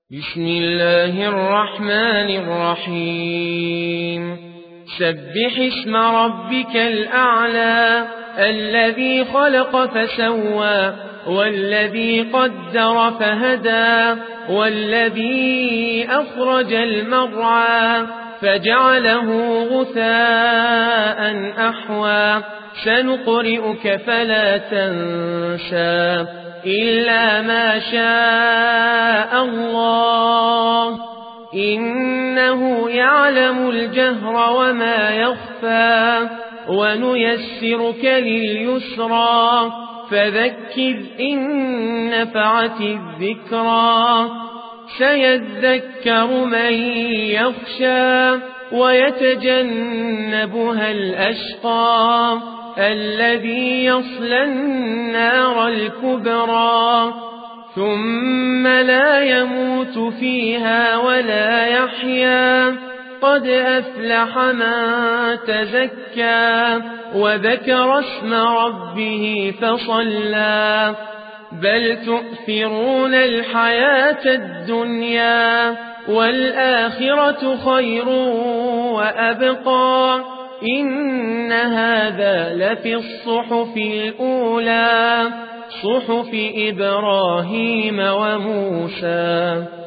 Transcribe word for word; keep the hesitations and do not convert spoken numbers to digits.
بسم الله الرحمن الرحيم سبح اسم ربك الأعلى الذي خلق فسوى والذي قدر فهدى والذي أخرج المرعى فجعله غثاء أحوى سنقرئك فلا تنسى إلا ما شاء الله إنه يعلم الجهر وما يخفى ونيسرك لليسرى فذكر إن نفعت الذكرى سيذكر من يخشى ويتجنبها الأشقى الذي يصلى النار الكبرى ثم لا يموت فيها ولا يحيا قد أفلح من تزكى وذكر اسم ربه فصلى بل تؤثرون الحياة الدنيا والآخرة خير وأبقى إن هذا لفي الصحف الأولى صحف إبراهيم وموسى.